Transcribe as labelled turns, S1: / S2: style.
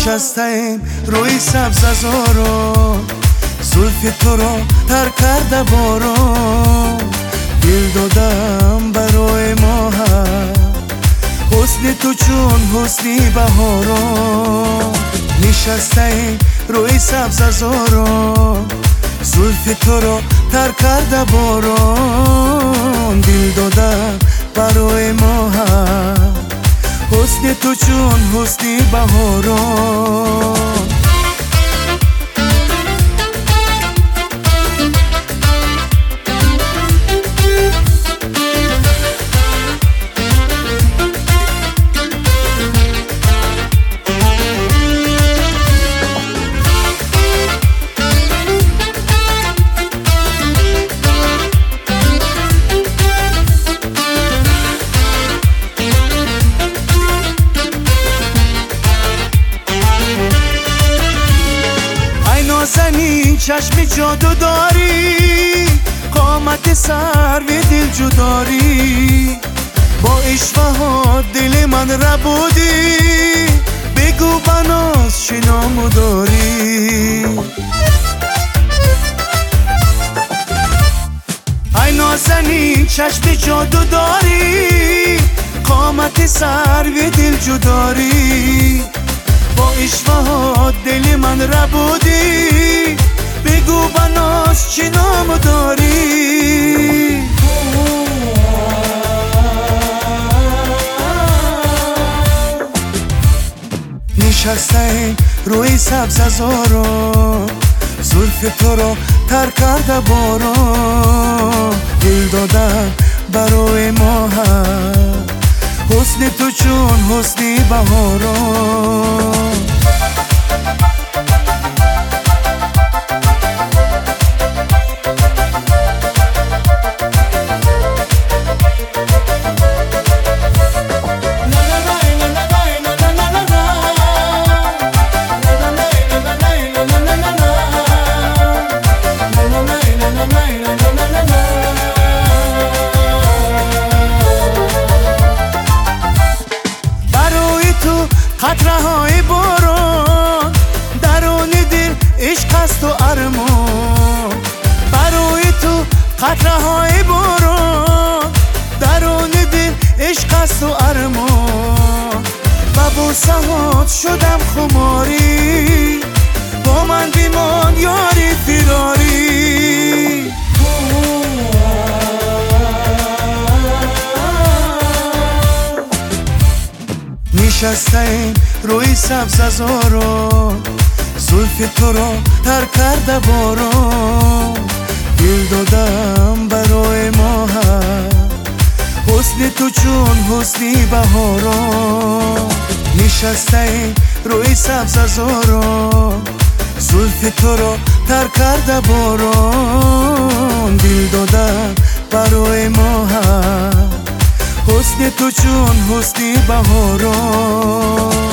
S1: نشستیم روی سبززارو، زلف تو رو تر کرده بارون. دل دادم برای ما هم، حسن تو چون حسنی بهارون. نشستیم روی سبززارو، زلف تو رو تر کرده بارون. دل دادم برای ما هم، حسن تو چون حسنی بهارون. نازنین چشم جادو داری، قامت سر و دل جداری. با اشوه ها دل من ربودی، بگو بناز چه نامو داری. ای نازنین چشم جادو داری، قامت سر و دل جداری. با اشوه ها دل من ربودی، بگو بناز چه نام داری. نشستیم روی سبززارو، زلف تو رو تر کرده بارون. دل دادم برای ما هم، حسن تو چون حسنی بهارون. قطره های باران درون دل عشق است و ارمان. برای تو قطره های باران درون دل عشق است و ارمان. و با سهات شدم خماری، با من بیمان یاری فراری. نشستیم روی سبززارو، زلف تو رو تر کرده بارون. دل دادم برای ما هم، حسن تو چون حسنی بهارون. نشستیم روی سبززارو، زلف تو رو تر کرده بارون. دل دادم برای ما هم، حسن تو چون حسنی بهارون.